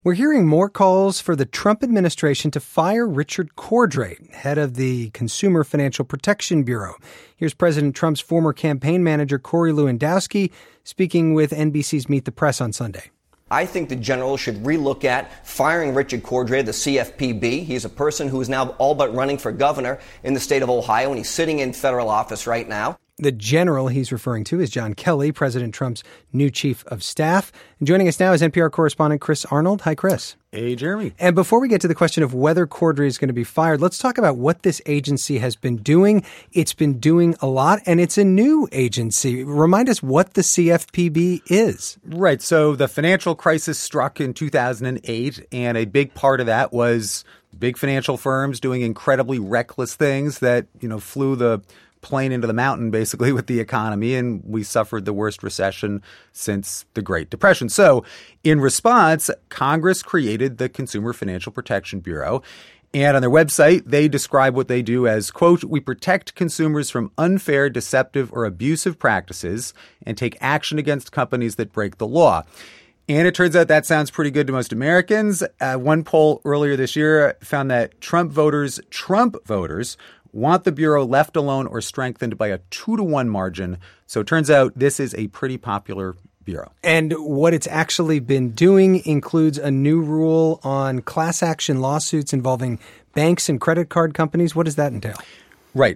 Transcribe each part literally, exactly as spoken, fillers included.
We're hearing more calls for the Trump administration to fire Richard Cordray, head of the Consumer Financial Protection Bureau. Here's President Trump's former campaign manager, Corey Lewandowski, speaking with N B C's Meet the Press on Sunday. I think the general should relook at firing Richard Cordray, the C F P B. He's a person who is now all but running for governor in the state of Ohio, and he's sitting in federal office right now. The general he's referring to is John Kelly, President Trump's new chief of staff. And joining us now is N P R correspondent Chris Arnold. Hi, Chris. Hey, Jeremy. And before we get to the question of whether Cordray is going to be fired, let's talk about what this agency has been doing. It's been doing a lot, and it's a new agency. Remind us what the C F P B is. Right. So the financial crisis struck in two thousand eight, and a big part of that was big financial firms doing incredibly reckless things that, you know, flew the plane into the mountain, basically, with the economy, and we suffered the worst recession since the Great Depression. So in response, Congress created the Consumer Financial Protection Bureau. And on their website, they describe what they do as, quote, "We protect consumers from unfair, deceptive, or abusive practices and take action against companies that break the law." And it turns out that sounds pretty good to most Americans. Uh, one poll earlier this year found that Trump voters, Trump voters, want the Bureau left alone or strengthened by a two to one margin. So it turns out this is a pretty popular bureau. And what it's actually been doing includes a new rule on class action lawsuits involving banks and credit card companies. What does that entail? Right.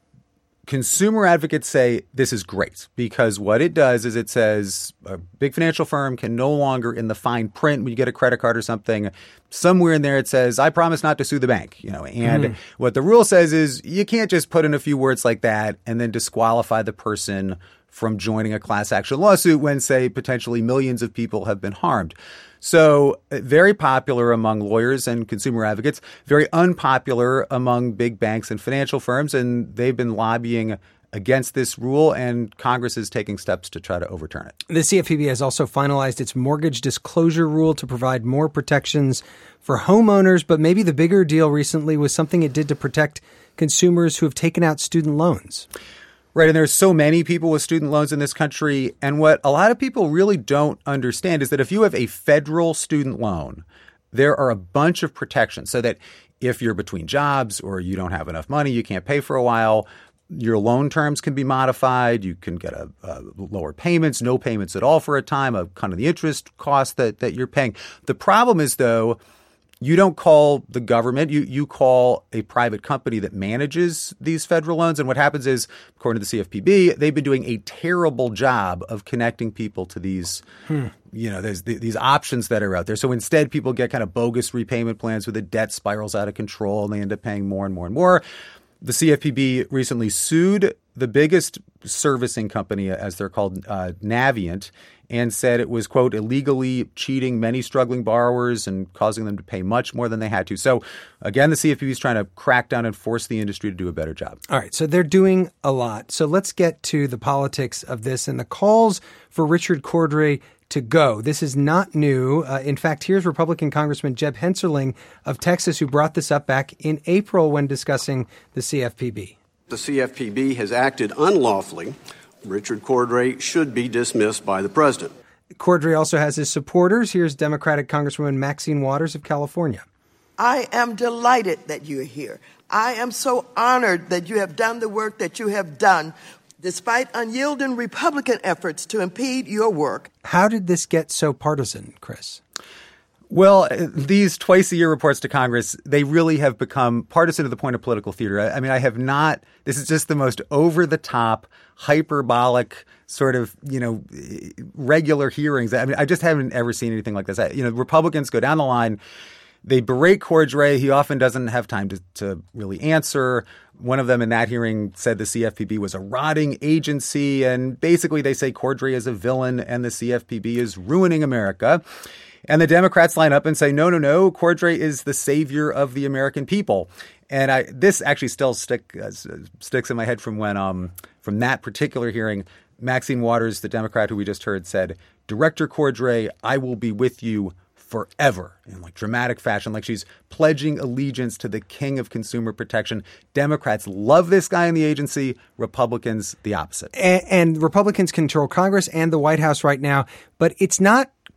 Consumer advocates say this is great because what it does is it says a big financial firm can no longer, in the fine print, when you get a credit card or something, somewhere in there it says, I promise not to sue the bank. You know, and mm. what the rule says is you can't just put in a few words like that and then disqualify the person from joining a class action lawsuit when, say, potentially millions of people have been harmed. So very popular among lawyers and consumer advocates, very unpopular among big banks and financial firms. And they've been lobbying against this rule, and Congress is taking steps to try to overturn it. The C F P B has also finalized its mortgage disclosure rule to provide more protections for homeowners. But maybe the bigger deal recently was something it did to protect consumers who have taken out student loans. Right. And there's so many people with student loans in this country. And what a lot of people really don't understand is that if you have a federal student loan, there are a bunch of protections so that if you're between jobs or you don't have enough money, you can't pay for a while, your loan terms can be modified. You can get a, a lower payments, no payments at all for a time, a kind of the interest cost that, that you're paying. The problem is, though, you don't call the government. You you call a private company that manages these federal loans. And what happens is, according to the C F P B, they've been doing a terrible job of connecting people to these, hmm. you know, there's th- these options that are out there. So instead, people get kind of bogus repayment plans where the debt spirals out of control and they end up paying more and more and more. The C F P B recently sued the biggest servicing company, as they're called, uh, Navient, and said it was, quote, illegally cheating many struggling borrowers and causing them to pay much more than they had to. So, again, the C F P B is trying to crack down and force the industry to do a better job. All right. So they're doing a lot. So let's get to the politics of this and the calls for Richard Cordray to go. This is not new. Uh, in fact, here's Republican Congressman Jeb Hensarling of Texas, who brought this up back in April when discussing the C F P B. The C F P B has acted unlawfully. Richard Cordray should be dismissed by the president. Cordray also has his supporters. Here's Democratic Congresswoman Maxine Waters of California. I am delighted that you're here. I am so honored that you have done the work that you have done, despite unyielding Republican efforts to impede your work. How did this get so partisan, Chris? Well, these twice-a-year reports to Congress, they really have become partisan to the point of political theater. I mean, I have not – this is just the most over-the-top, hyperbolic sort of, you know, regular hearings. I mean, I just haven't ever seen anything like this. I, you know, Republicans go down the line. They berate Cordray. He often doesn't have time to, to really answer. One of them in that hearing said the C F P B was a rotting agency. And basically they say Cordray is a villain and the C F P B is ruining America. And the Democrats line up and say, no, no, no, Cordray is the savior of the American people. And I this actually still stick uh, sticks in my head from when um from that particular hearing. Maxine Waters, the Democrat who we just heard, said, Director Cordray, I will be with you forever, in like dramatic fashion, like she's pledging allegiance to the king of consumer protection. Democrats love this guy in the agency. Republicans, the opposite. And, and Republicans control Congress and the White House right now, but it's not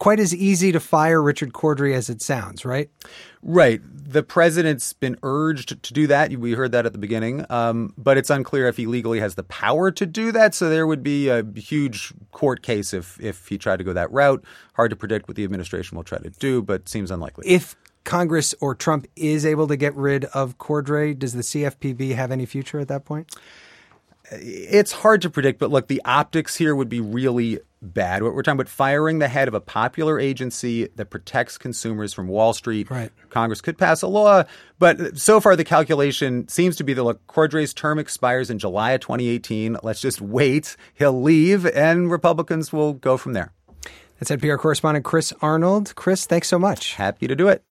quite as easy to fire Richard Cordray as it sounds, right? Right. The president's been urged to do that. We heard that at the beginning. Um, but it's unclear if he legally has the power to do that. So there would be a huge court case if, if he tried to go that route. Hard to predict what the administration will try to do, but seems unlikely. If Congress or Trump is able to get rid of Cordray, does the C F P B have any future at that point? It's hard to predict, but look, the optics here would be really bad. What we're talking about, firing the head of a popular agency that protects consumers from Wall Street. Right. Congress could pass a law, but so far the calculation seems to be that, look, Cordray's term expires in July of twenty eighteen. Let's just wait. He'll leave, and Republicans will go from there. That's N P R correspondent Chris Arnold. Chris, thanks so much. Happy to do it.